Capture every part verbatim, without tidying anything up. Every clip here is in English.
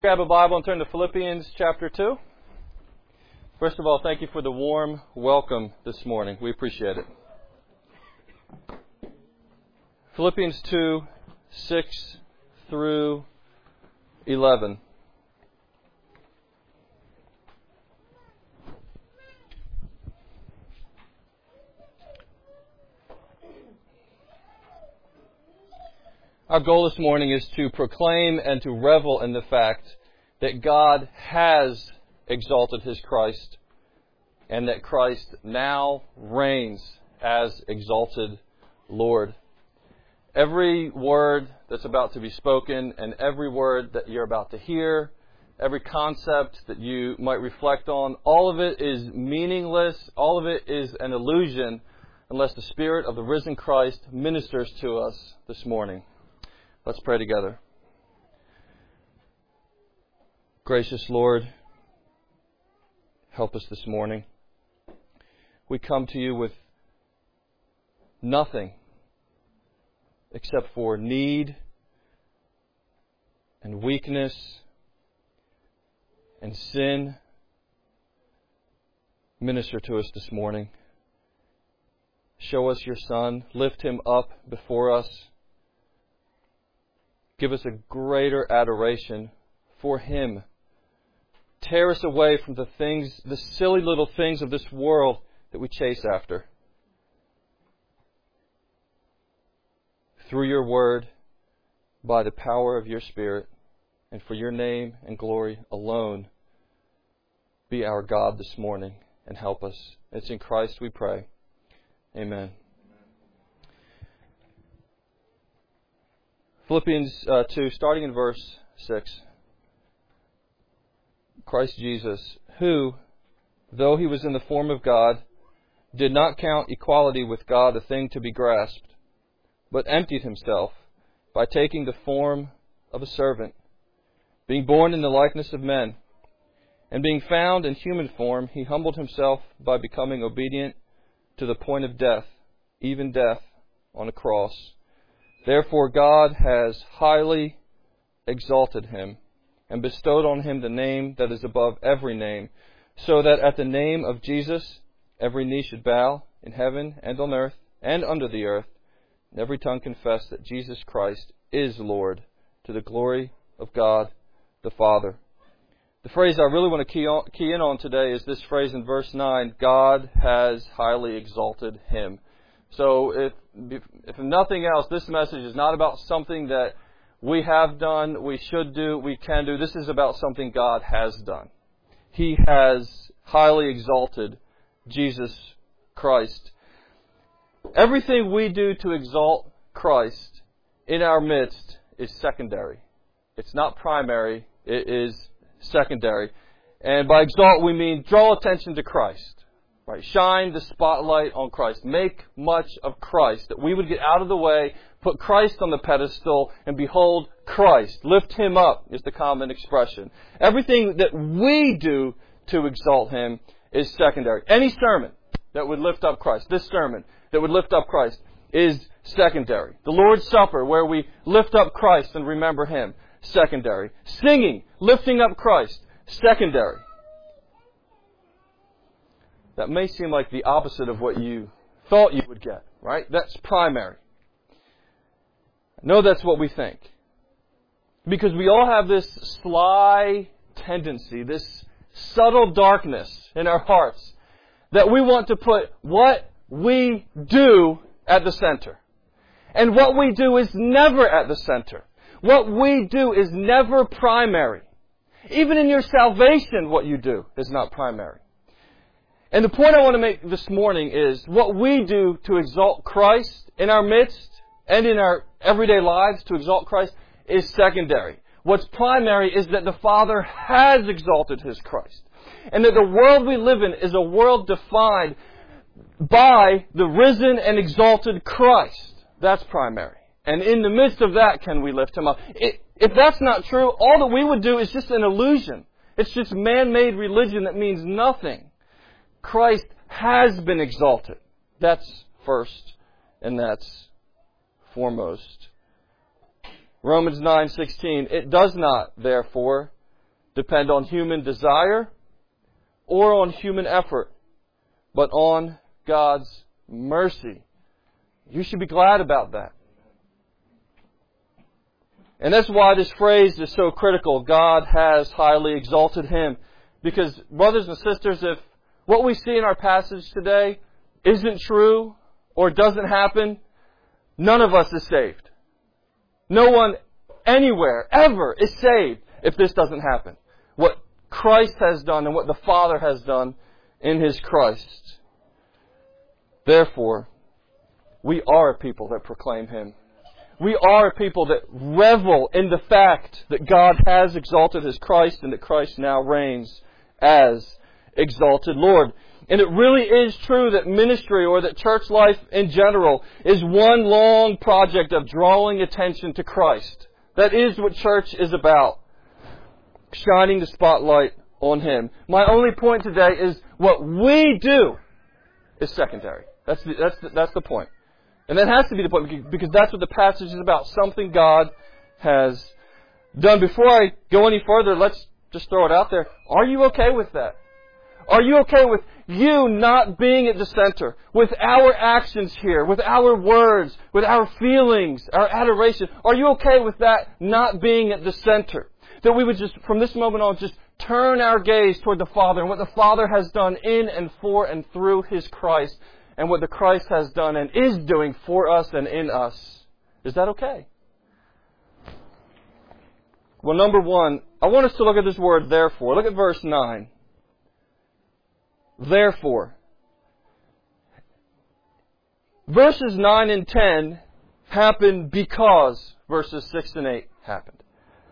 Grab a Bible and turn to Philippians chapter two. First of all, thank you for the warm welcome this morning. We appreciate it. Philippians two, six through eleven. Our goal this morning is to proclaim and to revel in the fact that God has exalted His Christ and that Christ now reigns as exalted Lord. Every word that's about to be spoken and every word that you're about to hear, every concept that you might reflect on, all of it is meaningless. All of it is an illusion unless the Spirit of the risen Christ ministers to us this morning. Let's pray together. Gracious Lord, help us this morning. We come to you with nothing except for need and weakness and sin. Minister to us this morning. Show us your Son. Lift Him up before us. Give us a greater adoration for Him. Tear us away from the things, the silly little things of this world that we chase after. Through your word, by the power of your Spirit, and for your name and glory alone, be our God this morning and help us. It's in Christ we pray. Amen. Philippians uh, two, starting in verse six. Christ Jesus, who, though He was in the form of God, did not count equality with God a thing to be grasped, but emptied Himself by taking the form of a servant, being born in the likeness of men, and being found in human form, He humbled Himself by becoming obedient to the point of death, even death on a cross. Therefore God has highly exalted Him and bestowed on Him the name that is above every name, so that at the name of Jesus every knee should bow in heaven and on earth and under the earth, and every tongue confess that Jesus Christ is Lord, to the glory of God the Father. The phrase I really want to key, on, key in on today is this phrase in verse nine, God has highly exalted Him. So if, if nothing else, this message is not about something that we have done, we should do, we can do. This is about something God has done. He has highly exalted Jesus Christ. Everything we do to exalt Christ in our midst is secondary. It's not primary, it is secondary. And by exalt we mean draw attention to Christ. Right, shine the spotlight on Christ. Make much of Christ. That we would get out of the way, put Christ on the pedestal, and behold Christ. Lift Him up is the common expression. Everything that we do to exalt Him is secondary. Any sermon that would lift up Christ, this sermon that would lift up Christ, is secondary. The Lord's Supper, where we lift up Christ and remember Him, secondary. Singing, lifting up Christ, secondary. That may seem like the opposite of what you thought you would get, right? That's primary. No, that's what we think. Because we all have this sly tendency, this subtle darkness in our hearts, that we want to put what we do at the center. And what we do is never at the center. What we do is never primary. Even in your salvation, what you do is not primary. And the point I want to make this morning is what we do to exalt Christ in our midst and in our everyday lives to exalt Christ is secondary. What's primary is that the Father has exalted His Christ. And that the world we live in is a world defined by the risen and exalted Christ. That's primary. And in the midst of that, can we lift Him up? It, if that's not true, all that we would do is just an illusion. It's just man-made religion that means nothing. Christ has been exalted. That's first, and that's foremost. Romans nine sixteen, it does not, therefore, depend on human desire or on human effort, but on God's mercy. You should be glad about that. And that's why this phrase is so critical. God has highly exalted Him. Because, brothers and sisters, if what we see in our passage today isn't true or doesn't happen, none of us is saved. No one anywhere, ever, is saved if this doesn't happen. What Christ has done and what the Father has done in His Christ. Therefore, we are a people that proclaim Him. We are a people that revel in the fact that God has exalted His Christ and that Christ now reigns as exalted Lord. And it really is true that ministry or that church life in general is one long project of drawing attention to Christ. That is what church is about. Shining the spotlight on Him. My only point today is what we do is secondary. That's the, that's the, that's the point. And that has to be the point because that's what the passage is about. Something God has done. Before I go any further, let's just throw it out there. Are you okay with that? Are you okay with you not being at the center? With our actions here, with our words, with our feelings, our adoration? Are you okay with that not being at the center? That we would just, from this moment on, just turn our gaze toward the Father and what the Father has done in and for and through His Christ and what the Christ has done and is doing for us and in us. Is that okay? Well, number one, I want us to look at this word, therefore. Look at verse nine. Therefore. Verses nine and ten happen because verses six and eight happened.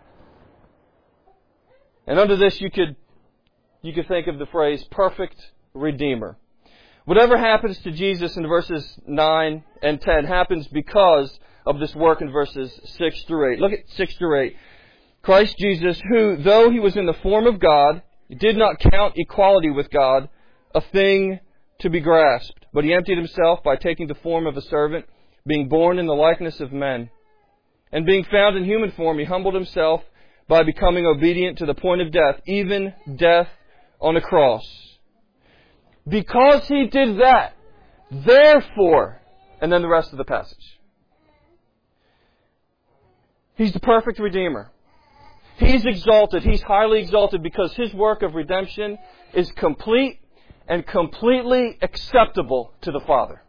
And under this you could you could think of the phrase perfect Redeemer. Whatever happens to Jesus in verses nine and ten happens because of this work in verses six through eight. Look at six through eight. Christ Jesus, who, though He was in the form of God, did not count equality with God a thing to be grasped, but He emptied Himself by taking the form of a servant, being born in the likeness of men. And being found in human form, He humbled Himself by becoming obedient to the point of death, even death on a cross. Because He did that, therefore, and then the rest of the passage. He's the perfect Redeemer. He's exalted. He's highly exalted because His work of redemption is complete and completely acceptable to the Father.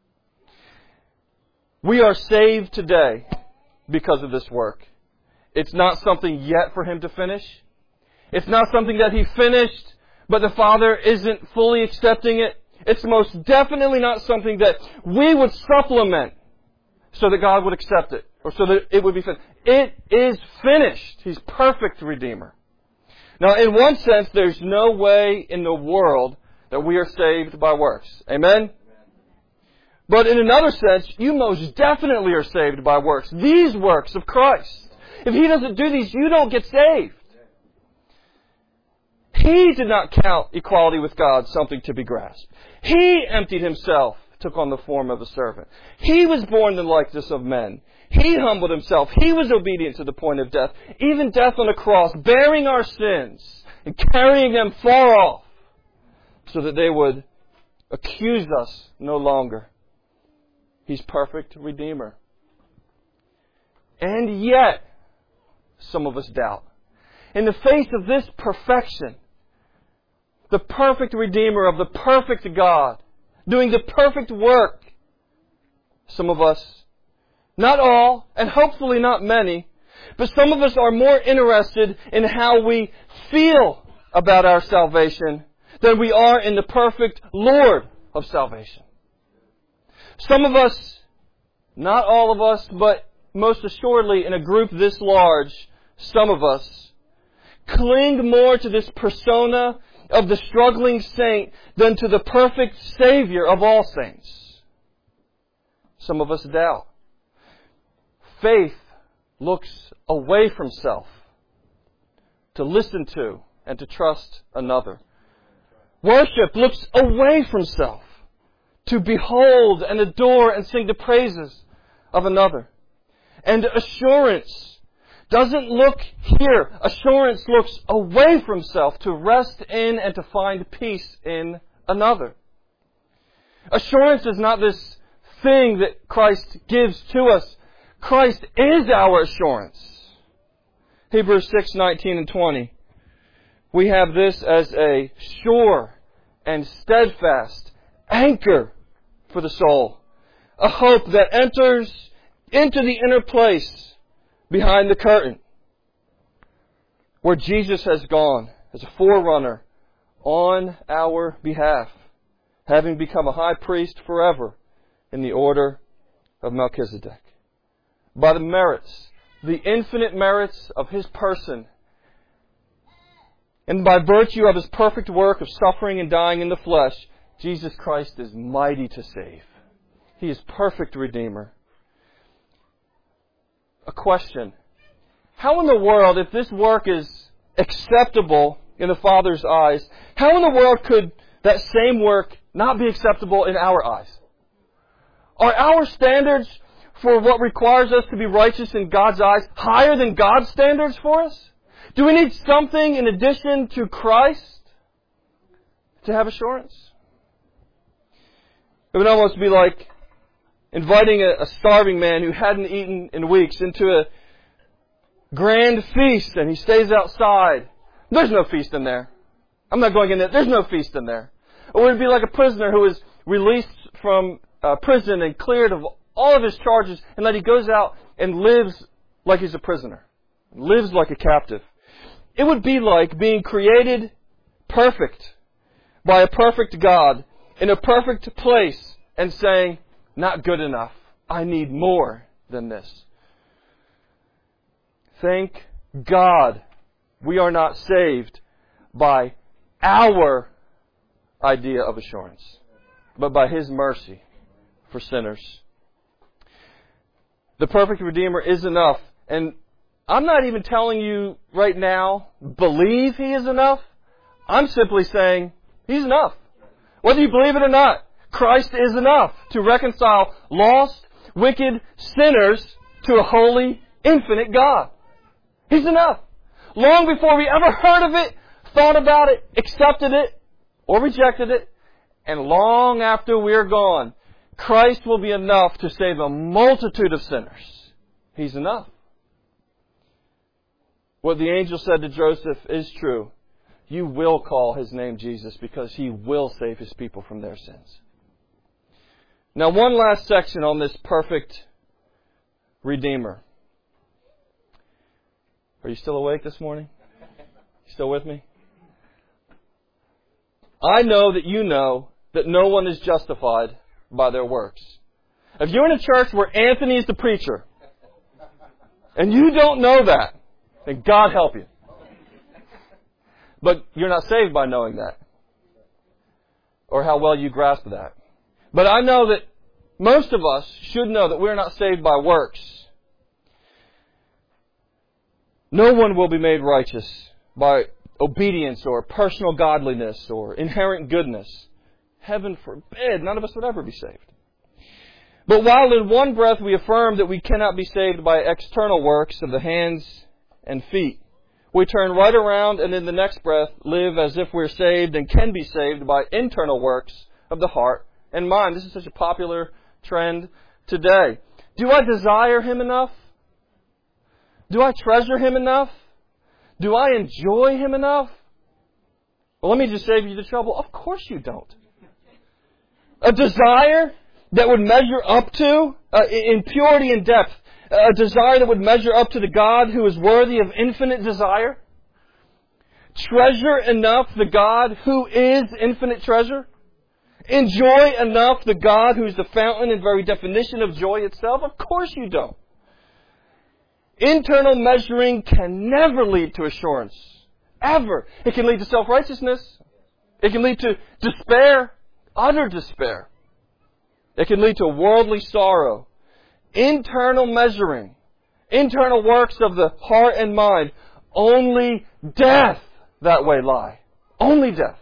We are saved today because of this work. It's not something yet for Him to finish. It's not something that He finished, but the Father isn't fully accepting it. It's most definitely not something that we would supplement so that God would accept it, or so that it would be finished. It is finished. He's perfect Redeemer. Now, in one sense, there's no way in the world that we are saved by works. Amen? But in another sense, you most definitely are saved by works. These works of Christ. If He doesn't do these, you don't get saved. He did not count equality with God something to be grasped. He emptied Himself, took on the form of a servant. He was born in the likeness of men. He humbled Himself. He was obedient to the point of death, even death on a cross, bearing our sins and carrying them far off so that they would accuse us no longer. He's perfect Redeemer. And yet, some of us doubt. In the face of this perfection, the perfect Redeemer of the perfect God, doing the perfect work, some of us, not all, and hopefully not many, but some of us are more interested in how we feel about our salvation than we are in the perfect Lord of salvation. Some of us, not all of us, but most assuredly in a group this large, some of us, cling more to this persona of the struggling saint than to the perfect Savior of all saints. Some of us doubt. Faith looks away from self to listen to and to trust another. Worship looks away from self to behold and adore and sing the praises of another. And assurance doesn't look here. Assurance looks away from self to rest in and to find peace in another. Assurance is not this thing that Christ gives to us. Christ is our assurance. Hebrews six, nineteen and twenty. We have this as a sure and steadfast anchor for the soul. A hope that enters into the inner place behind the curtain, where Jesus has gone as a forerunner on our behalf, having become a high priest forever in the order of Melchizedek. By the merits, the infinite merits of His person, and by virtue of His perfect work of suffering and dying in the flesh, Jesus Christ is mighty to save. He is perfect Redeemer. A question. How in the world, if this work is acceptable in the Father's eyes, how in the world could that same work not be acceptable in our eyes? Are our standards for what requires us to be righteous in God's eyes higher than God's standards for us? Do we need something in addition to Christ to have assurance? It would almost be like inviting a, a starving man who hadn't eaten in weeks into a grand feast, and he stays outside. There's no feast in there. I'm not going in there. There's no feast in there. Or it would be like a prisoner who was released from uh, prison and cleared of all of his charges, and that he goes out and lives like he's a prisoner, lives like a captive. It would be like being created perfect by a perfect God in a perfect place and saying, not good enough. I need more than this. Thank God we are not saved by our idea of assurance, but by His mercy for sinners. The perfect Redeemer is enough. And I'm not even telling you right now, believe He is enough. I'm simply saying He's enough. Whether you believe it or not, Christ is enough to reconcile lost, wicked sinners to a holy, infinite God. He's enough. Long before we ever heard of it, thought about it, accepted it, or rejected it, and long after we're gone, Christ will be enough to save a multitude of sinners. He's enough. What the angel said to Joseph is true. You will call His name Jesus because He will save His people from their sins. Now, one last section on this perfect Redeemer. Are you still awake this morning? You still with me? I know that you know that no one is justified by their works. If you're in a church where Anthony is the preacher, and you don't know that, then God help you. But you're not saved by knowing that, or how well you grasp that. But I know that most of us should know that we're not saved by works. No one will be made righteous by obedience or personal godliness or inherent goodness. Heaven forbid, none of us would ever be saved. But while in one breath we affirm that we cannot be saved by external works of the hands and feet, we turn right around and in the next breath live as if we're saved and can be saved by internal works of the heart and mind. This is such a popular trend today. Do I desire Him enough? Do I treasure Him enough? Do I enjoy Him enough? Well, let me just save you the trouble. Of course you don't. A desire that would measure up to, uh, in purity and depth, a desire that would measure up to the God who is worthy of infinite desire? Treasure enough the God who is infinite treasure? Enjoy enough the God who is the fountain and very definition of joy itself? Of course you don't. Internal measuring can never lead to assurance. Ever. It can lead to self-righteousness. It can lead to despair, utter despair. It can lead to worldly sorrow. Internal measuring, internal works of the heart and mind, only death that way lie. Only death.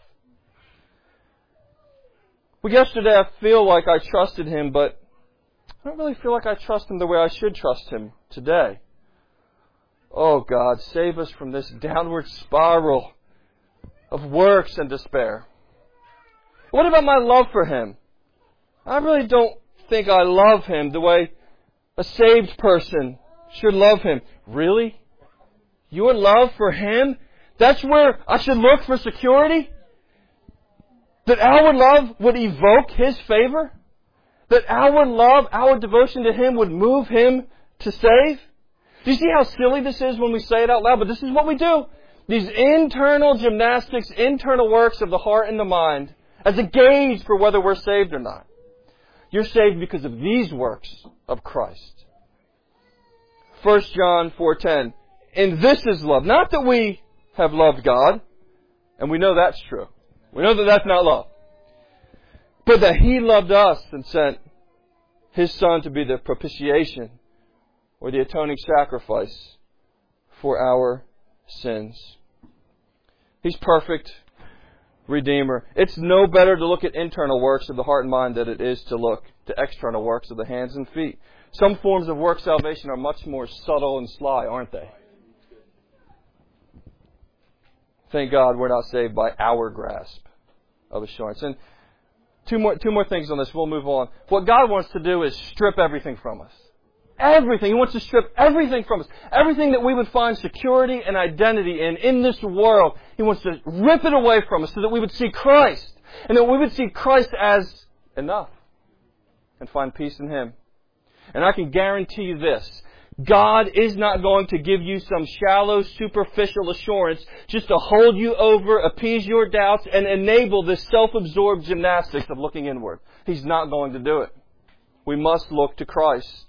Well, yesterday I feel like I trusted Him, but I don't really feel like I trust Him the way I should trust Him today. Oh God, save us from this downward spiral of works and despair. What about my love for Him? I really don't think I love Him the way a saved person should love Him. Really? Your love for Him? That's where I should look for security? That our love would evoke His favor? That our love, our devotion to Him would move Him to save? Do you see how silly this is when we say it out loud? But this is what we do. These internal gymnastics, internal works of the heart and the mind as a gauge for whether we're saved or not. You're saved because of these works of Christ. First John four ten. And this is love. Not that we have loved God. And we know that's true. We know that that's not love. But that He loved us and sent His Son to be the propitiation or the atoning sacrifice for our sins. He's perfect Redeemer. It's no better to look at internal works of the heart and mind than it is to look to external works of the hands and feet. Some forms of work salvation are much more subtle and sly, aren't they? Thank God we're not saved by our grasp of assurance. And two more, two more things on this. We'll move on. What God wants to do is strip everything from us. Everything. He wants to strip everything from us. Everything that we would find security and identity in, in this world. He wants to rip it away from us so that we would see Christ. And that we would see Christ as enough. And find peace in Him. And I can guarantee you this. God is not going to give you some shallow, superficial assurance just to hold you over, appease your doubts, and enable this self-absorbed gymnastics of looking inward. He's not going to do it. We must look to Christ.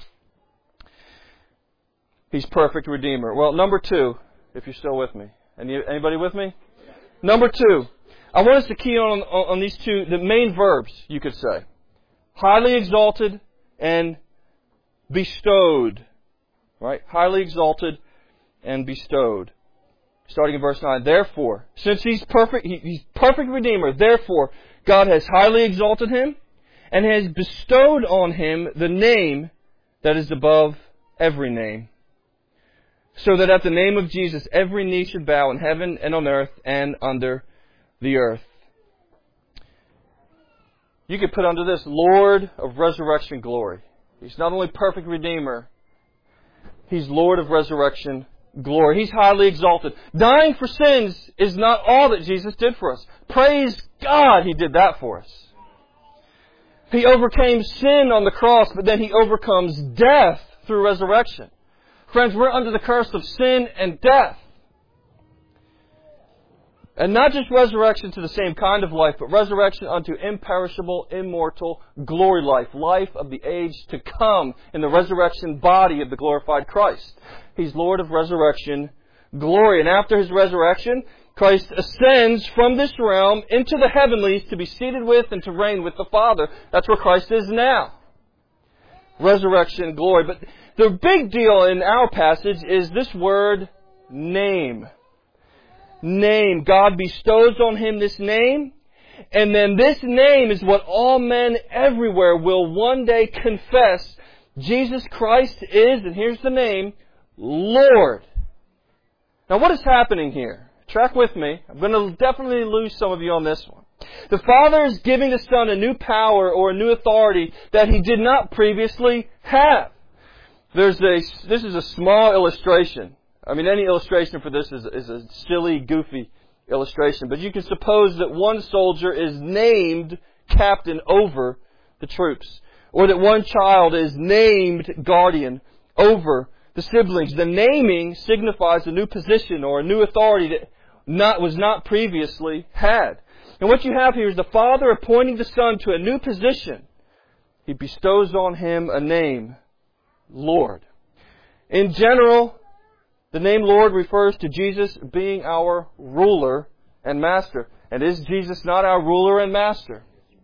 He's perfect Redeemer. Well, number two, if you're still with me. Any, anybody with me? Number two, I want us to key on, on, on these two, the main verbs, you could say. Highly exalted and bestowed. Right? Highly exalted and bestowed. Starting in verse nine. Therefore, since He's perfect, he, He's perfect Redeemer, therefore, God has highly exalted Him and has bestowed on Him the name that is above every name. So that at the name of Jesus, every knee should bow in heaven and on earth and under the earth. You could put under this, Lord of resurrection glory. He's not only perfect Redeemer, He's Lord of resurrection glory. He's highly exalted. Dying for sins is not all that Jesus did for us. Praise God He did that for us. He overcame sin on the cross, but then He overcomes death through resurrection. Friends, we're under the curse of sin and death. And not just resurrection to the same kind of life, but resurrection unto imperishable, immortal, glory life. Life of the age to come in the resurrection body of the glorified Christ. He's Lord of resurrection glory. And after His resurrection, Christ ascends from this realm into the heavenlies to be seated with and to reign with the Father. That's where Christ is now. Resurrection glory. But the big deal in our passage is this word, name. Name. God bestows on Him this name. And then this name is what all men everywhere will one day confess. Jesus Christ is, and here's the name, Lord. Now what is happening here? Track with me. I'm going to definitely lose some of you on this one. The Father is giving the Son a new power or a new authority that He did not previously have. There's a, this is a small illustration. I mean, any illustration for this is, is a silly, goofy illustration. But you can suppose that one soldier is named captain over the troops. Or that one child is named guardian over the siblings. The naming signifies a new position or a new authority that not, was not previously had. And what you have here is the Father appointing the Son to a new position. He bestows on Him a name, Lord. In general, the name Lord refers to Jesus being our ruler and master. And is Jesus not our ruler and master?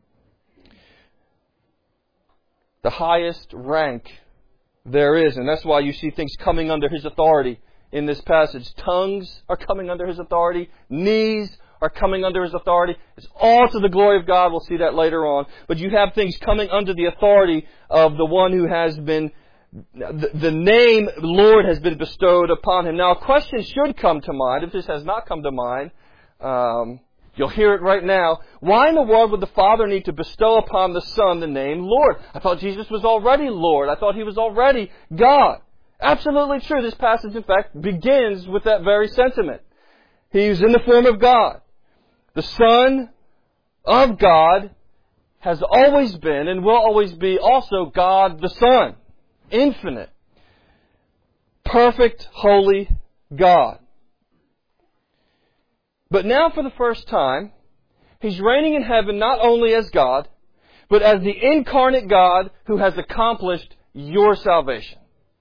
The highest rank there is. And that's why you see things coming under His authority in this passage. Tongues are coming under His authority. Knees are coming under His authority. It's all to the glory of God. We'll see that later on. But you have things coming under the authority of the one who has been the, the name Lord has been bestowed upon him. Now, a question should come to mind. If this has not come to mind, um, you'll hear it right now. Why in the world would the Father need to bestow upon the Son the name Lord? I thought Jesus was already Lord. I thought He was already God. Absolutely true. This passage, in fact, begins with that very sentiment. He's in the form of God. The Son of God has always been and will always be also God the Son. Infinite. Perfect, holy God. But now for the first time, He's reigning in heaven not only as God, but as the incarnate God who has accomplished your salvation.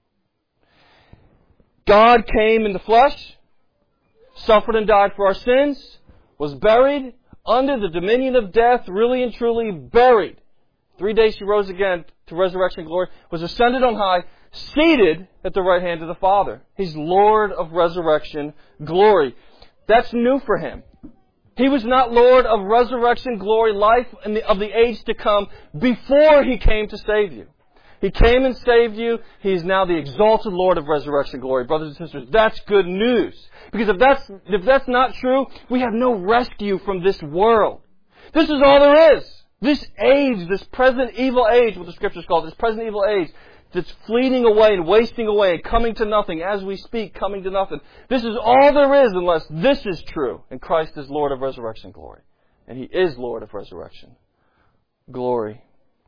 God came in the flesh, suffered and died for our sins, was buried under the dominion of death, really and truly buried. Three days He rose again to resurrection and glory, was ascended on high, seated at the right hand of the Father. He's Lord of resurrection glory. That's new for Him. He was not Lord of resurrection glory, life and of the age to come before He came to save you. He came and saved you. He is now the exalted Lord of resurrection glory. Brothers and sisters, that's good news. Because if that's, if that's not true, we have no rescue from this world. This is all there is. This age, this present evil age, what the Scriptures call it, this present evil age, that's fleeting away and wasting away and coming to nothing as we speak, coming to nothing. This is all there is unless this is true. And Christ is Lord of resurrection glory. And He is Lord of resurrection glory.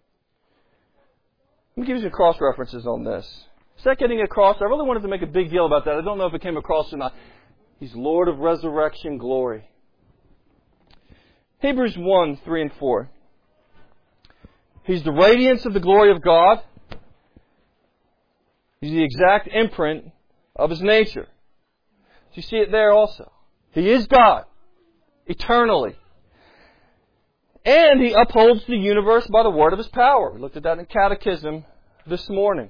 Let me give you some cross references on this. Is that getting across? I really wanted to make a big deal about that. I don't know if it came across or not. He's Lord of resurrection glory. Hebrews one, three and four. He's the radiance of the glory of God. He's the exact imprint of His nature. Do you see it there also? He is God, eternally. And He upholds the universe by the word of His power. We looked at that in Catechism this morning.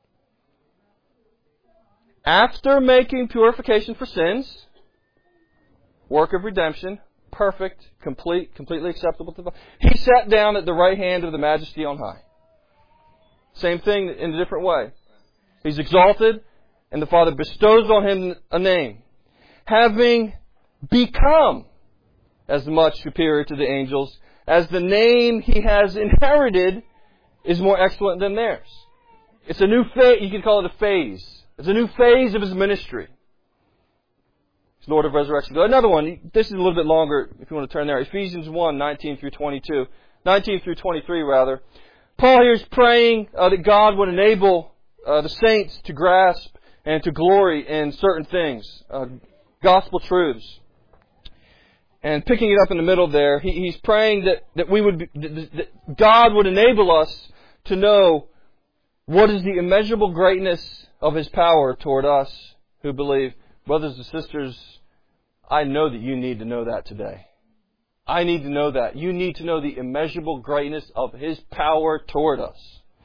After making purification for sins, work of redemption, perfect, complete, completely acceptable to the Father, He sat down at the right hand of the Majesty on high. Same thing in a different way. He's exalted, and the Father bestows on Him a name. Having become as much superior to the angels as the name He has inherited is more excellent than theirs. It's a new phase. You can call it a phase. It's a new phase of His ministry. He's Lord of resurrection. Another one. This is a little bit longer if you want to turn there. Ephesians one, nineteen through twenty-two. nineteen through twenty-three, rather. Paul here is praying uh, that God would enable uh, the saints to grasp and to glory in certain things. Uh, gospel truths. And picking it up in the middle there, he, he's praying that, that we would be, that, that God would enable us to know what is the immeasurable greatness of His power toward us who believe. Brothers and sisters, I know that you need to know that today. I need to know that. You need to know the immeasurable greatness of His power toward us.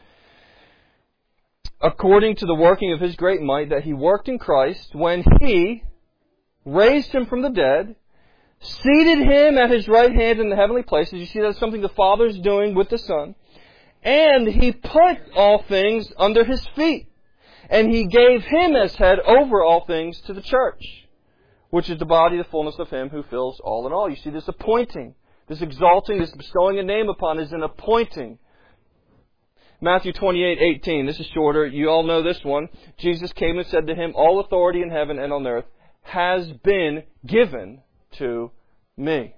According to the working of His great might that He worked in Christ when He raised Him from the dead, seated Him at His right hand in the heavenly places. You see, that's something the Father's doing with the Son. And He put all things under His feet. And He gave Him as head over all things to the church, which is the body, the fullness of Him who fills all in all. You see, this appointing, this exalting, this bestowing a name upon is an appointing. Matthew twenty-eight, eighteen. This is shorter. You all know this one. Jesus came and said to him, all authority in heaven and on earth has been given to me.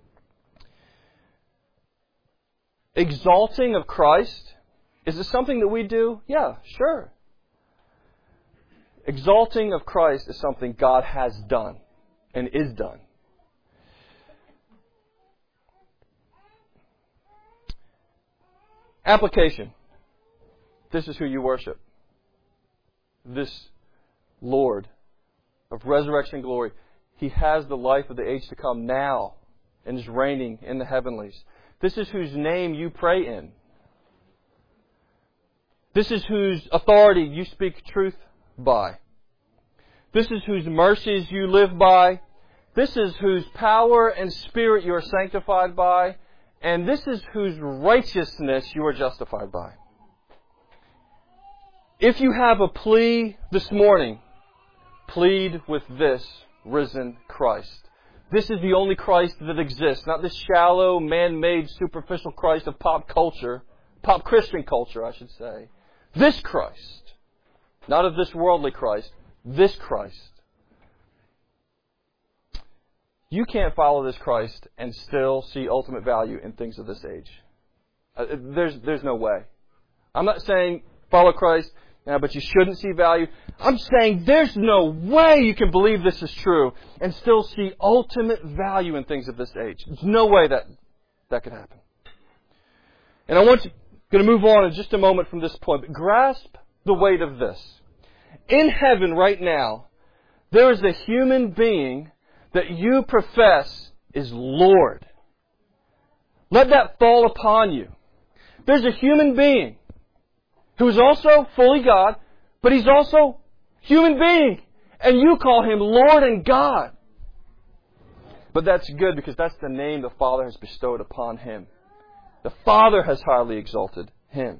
Exalting of Christ. Is it something that we do? Yeah, sure. Exalting of Christ is something God has done and is done. Application. This is who you worship. This Lord of resurrection glory. He has the life of the age to come now and is reigning in the heavenlies. This is whose name you pray in. This is whose authority you speak truth by. This is whose mercies you live by. This is whose power and spirit you are sanctified by. And this is whose righteousness you are justified by. If you have a plea this morning, plead with this risen Christ. This is the only Christ that exists, not this shallow, man-made, superficial Christ of pop culture, pop Christian culture, I should say. This Christ, not of this worldly Christ, this Christ. You can't follow this Christ and still see ultimate value in things of this age. Uh, there's, there's no way. I'm not saying follow Christ, yeah, but you shouldn't see value. I'm saying there's no way you can believe this is true and still see ultimate value in things of this age. There's no way that that could happen. And I want to going to move on in just a moment from this point, but grasp the weight of this. In heaven right now, there is a human being that you profess is Lord. Let that fall upon you. There's a human being who is also fully God, but He's also human being. And you call Him Lord and God. But that's good because that's the name the Father has bestowed upon Him. The Father has highly exalted Him.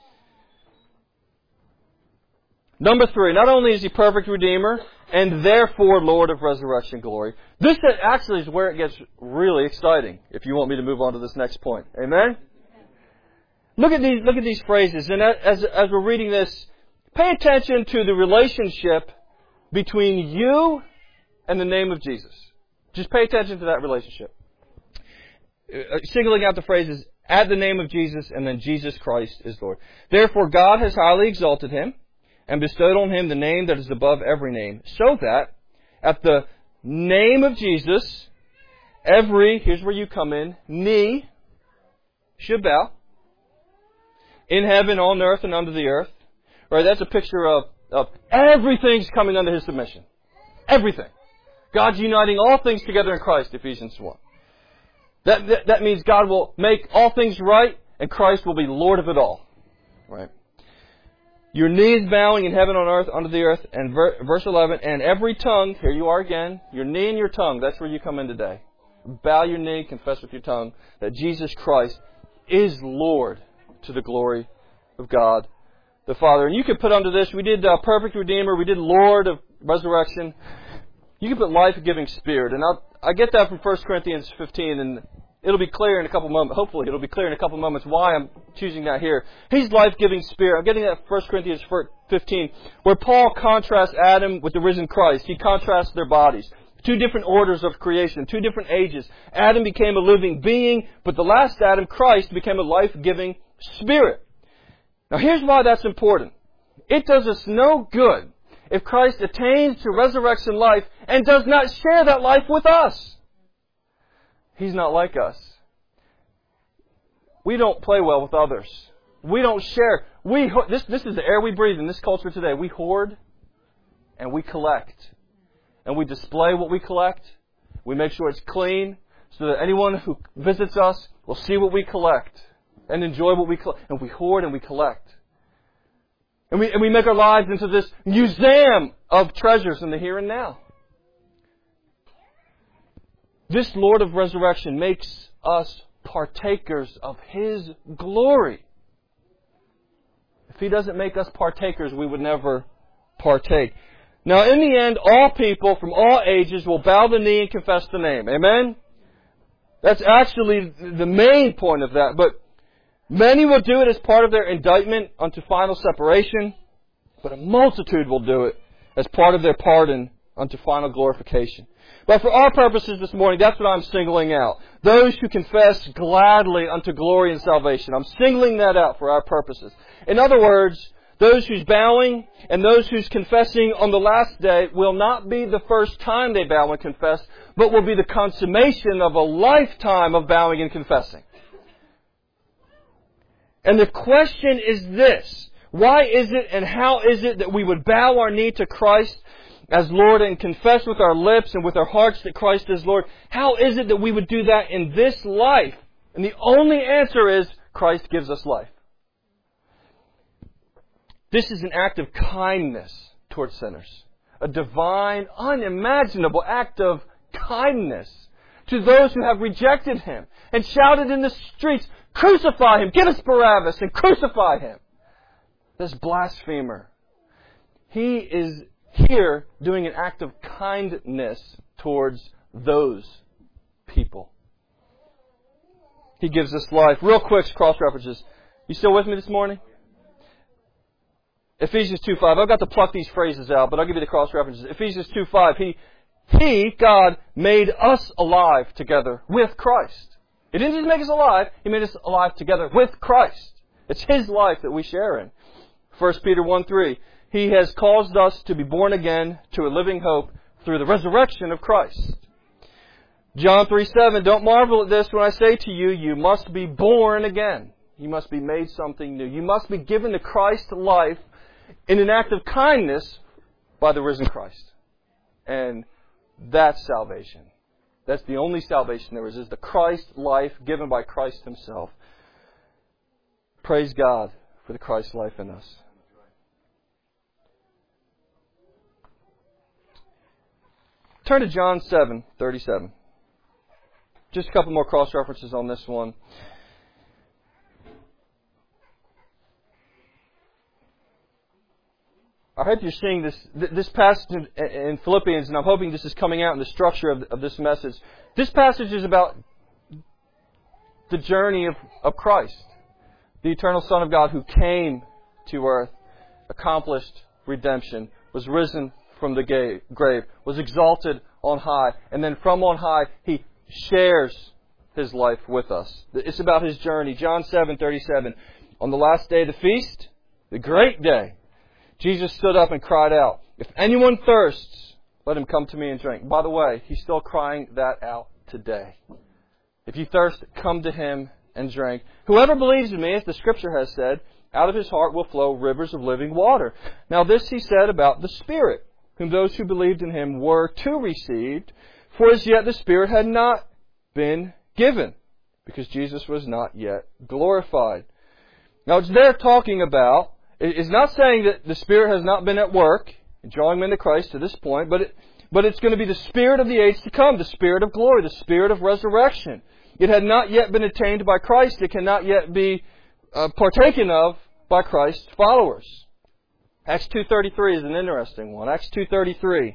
Number three, not only is He perfect Redeemer and therefore Lord of resurrection glory. This actually is where it gets really exciting, if you want me to move on to this next point. Amen? Look at these, look at these phrases, and as, as we're reading this, pay attention to the relationship between you and the name of Jesus. Just pay attention to that relationship. Singling out the phrases, at the name of Jesus, and then Jesus Christ is Lord. Therefore God has highly exalted Him, and bestowed on Him the name that is above every name, so that at the name of Jesus, every, here's where you come in, knee should bow. In heaven, on earth, and under the earth. Right? That's a picture of, of everything's coming under His submission. Everything. God's uniting all things together in Christ, Ephesians one. That, that, that means God will make all things right, and Christ will be Lord of it all. Right? Your knees bowing in heaven, on earth, under the earth. And ver, verse eleven, and every tongue, here you are again, your knee and your tongue, that's where you come in today. Bow your knee, confess with your tongue that Jesus Christ is Lord, to the glory of God the Father. And you could put under this, we did uh, perfect Redeemer, we did Lord of resurrection. You can put life-giving Spirit. And I'll, I get that from First Corinthians fifteen, and it'll be clear in a couple moments, hopefully it'll be clear in a couple moments why I'm choosing that here. He's life-giving Spirit. I'm getting that from First Corinthians fifteen, where Paul contrasts Adam with the risen Christ. He contrasts their bodies. Two different orders of creation, two different ages. Adam became a living being, but the last Adam, Christ, became a life-giving Spirit. Now here's why that's important. It does us no good if Christ attains to resurrection life and does not share that life with us. He's not like us. We don't play well with others. We don't share. We this this is the air we breathe in this culture today. We hoard and we collect. And we display what we collect. We make sure it's clean so that anyone who visits us will see what we collect and enjoy what we collect. And we hoard and we collect. And we, and we make our lives into this museum of treasures in the here and now. This Lord of resurrection makes us partakers of His glory. If He doesn't make us partakers, we would never partake. Now, in the end, all people from all ages will bow the knee and confess the name. Amen? That's actually the main point of that. But many will do it as part of their indictment unto final separation, but a multitude will do it as part of their pardon unto final glorification. But for our purposes this morning, that's what I'm singling out. Those who confess gladly unto glory and salvation. I'm singling that out for our purposes. In other words, those whose bowing and those whose confessing on the last day will not be the first time they bow and confess, but will be the consummation of a lifetime of bowing and confessing. And the question is this: why is it and how is it that we would bow our knee to Christ as Lord and confess with our lips and with our hearts that Christ is Lord? How is it that we would do that in this life? And the only answer is Christ gives us life. This is an act of kindness towards sinners. A divine, unimaginable act of kindness to those who have rejected Him and shouted in the streets, "Crucify Him! Give us Barabbas and crucify Him!" this blasphemer. He is here doing an act of kindness towards those people. He gives us life. Real quick, cross references. You still with me this morning? Ephesians two five. I've got to pluck these phrases out, but I'll give you the cross references. Ephesians two five. He, He, God, made us alive together with Christ. He didn't just make us alive. He made us alive together with Christ. It's His life that we share in. First Peter one three. He has caused us to be born again to a living hope through the resurrection of Christ. John three seven. Don't marvel at this when I say to you, you must be born again. You must be made something new. You must be given to Christ's life in an act of kindness by the risen Christ. And that's salvation. That's the only salvation there is, is the Christ life given by Christ Himself. Praise God for the Christ life in us. Turn to John seven thirty-seven. Just a couple more cross-references on this one. I hope you're seeing this this passage in Philippians, and I'm hoping this is coming out in the structure of, of this message. This passage is about the journey of, of Christ, the eternal Son of God who came to earth, accomplished redemption, was risen from the grave, was exalted on high, and then from on high He shares His life with us. It's about His journey. John seven thirty-seven. On the last day of the feast, the great day, Jesus stood up and cried out, if anyone thirsts, let him come to me and drink. By the way, He's still crying that out today. If you thirst, come to Him and drink. Whoever believes in me, as the Scripture has said, out of his heart will flow rivers of living water. Now this He said about the Spirit, whom those who believed in Him were to receive, for as yet the Spirit had not been given, because Jesus was not yet glorified. Now it's there talking about, it's not saying that the Spirit has not been at work, drawing men to Christ to this point, but it, but it's going to be the Spirit of the age to come, the Spirit of glory, the Spirit of resurrection. It had not yet been attained by Christ. It cannot yet be uh, partaken of by Christ's followers. Acts two thirty-three is an interesting one. Acts two thirty-three.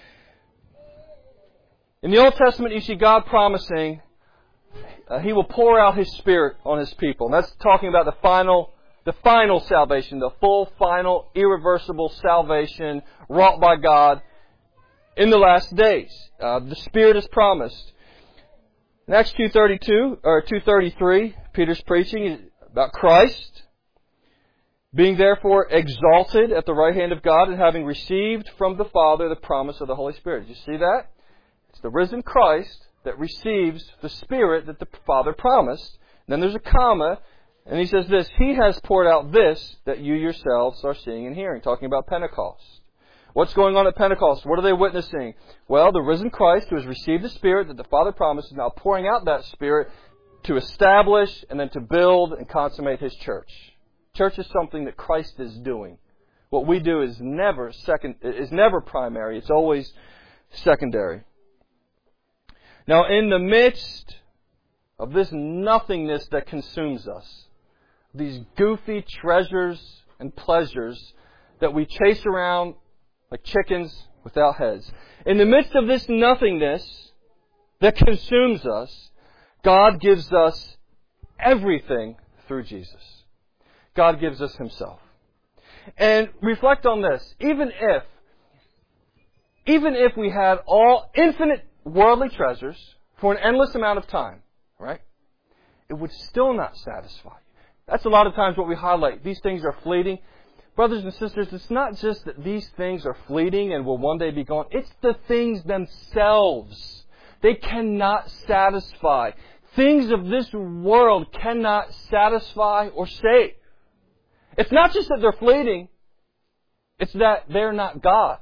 In the Old Testament, you see God promising uh, He will pour out His Spirit on His people. And that's talking about the final, the final salvation, the full, final, irreversible salvation wrought by God in the last days. Uh, the Spirit is promised. In Acts two thirty-two or two thirty-three, Peter's preaching about Christ being therefore exalted at the right hand of God and having received from the Father the promise of the Holy Spirit. Did you see that? It's the risen Christ that receives the Spirit that the Father promised. And then there's a comma, and he says this, He has poured out this that you yourselves are seeing and hearing. Talking about Pentecost. What's going on at Pentecost? What are they witnessing? Well, the risen Christ who has received the Spirit that the Father promised is now pouring out that Spirit to establish and then to build and consummate His church. Church is something that Christ is doing. What we do is never second, is never primary. It's always secondary. Now, in the midst of this nothingness that consumes us, these goofy treasures and pleasures that we chase around like chickens without heads, in the midst of this nothingness that consumes us, God gives us everything through Jesus. God gives us Himself. And reflect on this. Even if, even if we had all infinite worldly treasures for an endless amount of time, right? It would still not satisfy. That's a lot of times what we highlight. These things are fleeting. Brothers and sisters, it's not just that these things are fleeting and will one day be gone. It's the things themselves. They cannot satisfy. Things of this world cannot satisfy or save. It's not just that they're fleeting. It's that they're not God.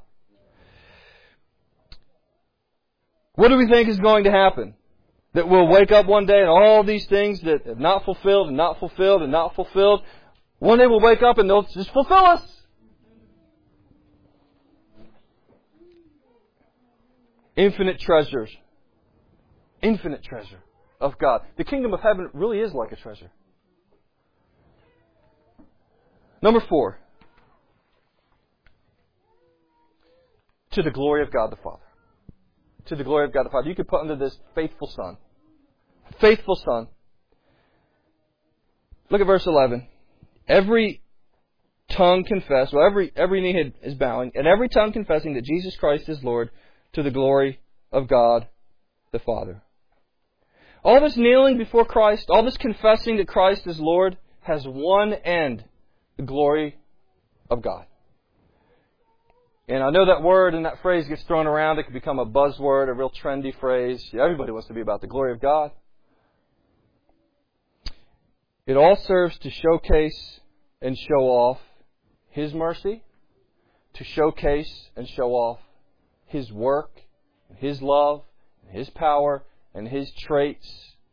What do we think is going to happen? That we'll wake up one day and all these things that have not fulfilled and not fulfilled and not fulfilled, one day we'll wake up and they'll just fulfill us. Infinite treasures. Infinite treasure of God. The kingdom of heaven really is like a treasure. Number four. to the glory of God the Father. To the glory of God the Father. You could put under this faithful Son. Faithful Son. Look at verse eleven. Every tongue confess, well, every, every knee is bowing, and every tongue confessing that Jesus Christ is Lord, to the glory of God the Father. All this kneeling before Christ, all this confessing that Christ is Lord, has one end, the glory of God. And I know that word and that phrase gets thrown around. It can become a buzzword, a real trendy phrase. Everybody wants to be about the glory of God. It all serves to showcase and show off His mercy, to showcase and show off His work, His love, His power, and His traits.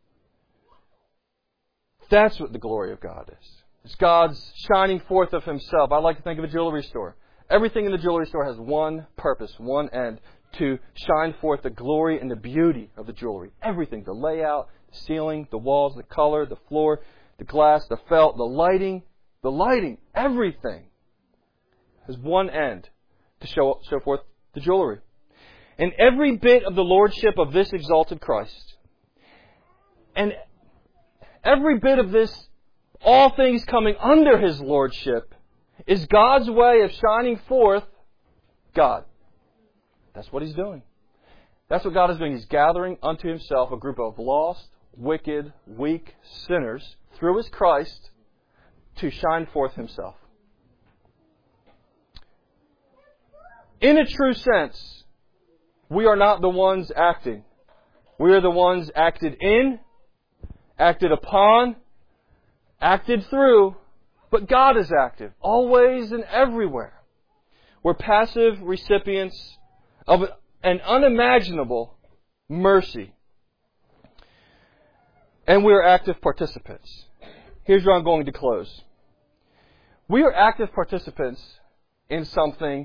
That's what the glory of God is. It's God's shining forth of Himself. I like to think of a jewelry store. Everything in the jewelry store has one purpose, one end, to shine forth the glory and the beauty of the jewelry. Everything, the layout, the ceiling, the walls, the color, the floor, the glass, the felt, the lighting, the lighting, everything has one end to show, show forth the jewelry. And every bit of the lordship of this exalted Christ, and every bit of this, all things coming under His lordship, is God's way of shining forth God. That's what He's doing. That's what God is doing. He's gathering unto Himself a group of lost, wicked, weak sinners through His Christ to shine forth Himself. In a true sense, we are not the ones acting. We are the ones acted in, acted upon, acted through, but God is active, always and everywhere. We're passive recipients of an unimaginable mercy. And we are active participants. Here's where I'm going to close. We are active participants in something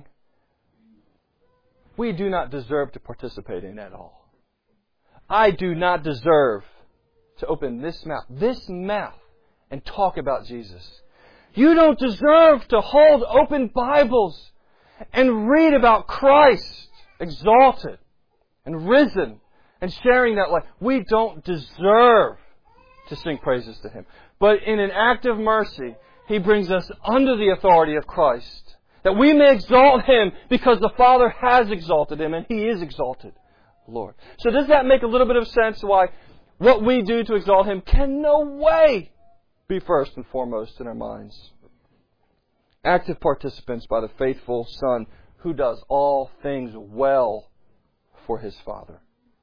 we do not deserve to participate in at all. I do not deserve to open this mouth, this mouth, and talk about Jesus. You don't deserve to hold open Bibles and read about Christ exalted and risen and sharing that life. We don't deserve to sing praises to Him. But in an act of mercy, He brings us under the authority of Christ, that we may exalt Him because the Father has exalted Him and He is exalted, Lord. So does that make a little bit of sense why what we do to exalt Him can no way be first and foremost in our minds? Active participants by the faithful Son who does all things well for His Father.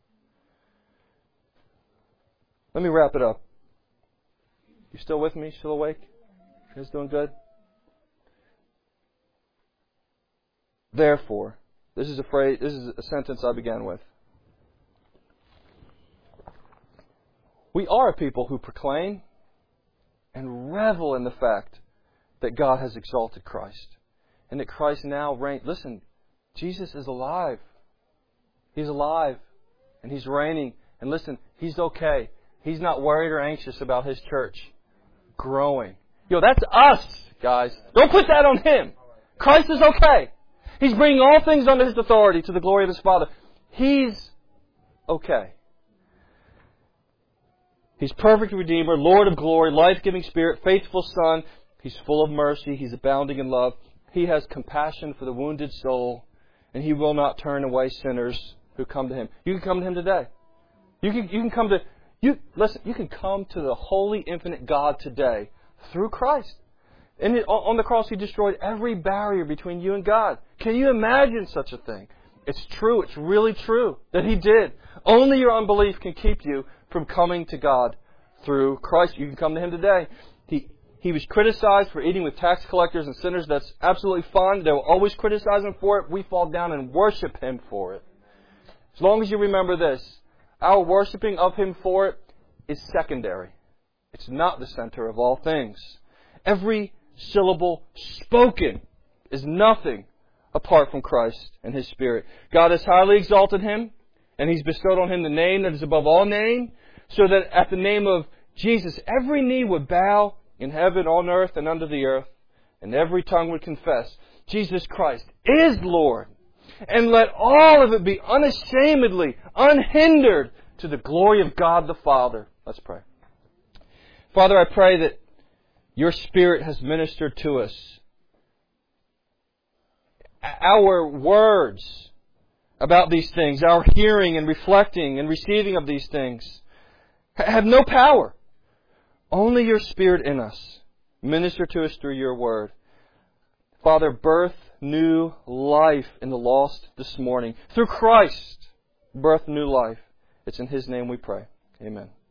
Let me wrap it up. You still with me? Still awake? You guys doing good? Therefore, this is a phrase, this is a sentence I began with. We are a people who proclaim and revel in the fact that God has exalted Christ and that Christ now reigns. Listen, Jesus is alive. He's alive and He's reigning. And listen, He's okay. He's not worried or anxious about His church growing. Yo, that's us, guys. Don't put that on Him. Christ is okay. He's bringing all things under His authority to the glory of His Father. He's okay. He's perfect Redeemer, Lord of glory, life-giving Spirit, faithful Son. He's full of mercy. He's abounding in love. He has compassion for the wounded soul. And He will not turn away sinners who come to Him. You can come to Him today. You can, you can come to... You listen, you can come to the holy, infinite God today through Christ. And on the cross, He destroyed every barrier between you and God. Can you imagine such a thing? It's true. It's really true that He did. Only your unbelief can keep you from coming to God through Christ. You can come to Him today. He He was criticized for eating with tax collectors and sinners. That's absolutely fine. They'll always criticize Him for it. We fall down and worship Him for it. As long as you remember this, our worshiping of Him for it is secondary. It's not the center of all things. Every syllable spoken is nothing apart from Christ and His Spirit. God has highly exalted Him, and He's bestowed on Him the name that is above all name, so that at the name of Jesus, every knee would bow in heaven, on earth, and under the earth, and every tongue would confess Jesus Christ is Lord, And let all of it be unashamedly, unhindered, to the glory of God the Father. Let's pray. Father, I pray that Your Spirit has ministered to us. Our words about these things, our hearing and reflecting and receiving of these things, have no power. Only Your Spirit in us. Minister to us through Your Word. Father, birth new life in the lost this morning. Through Christ, birth new life. It's in His name we pray. Amen.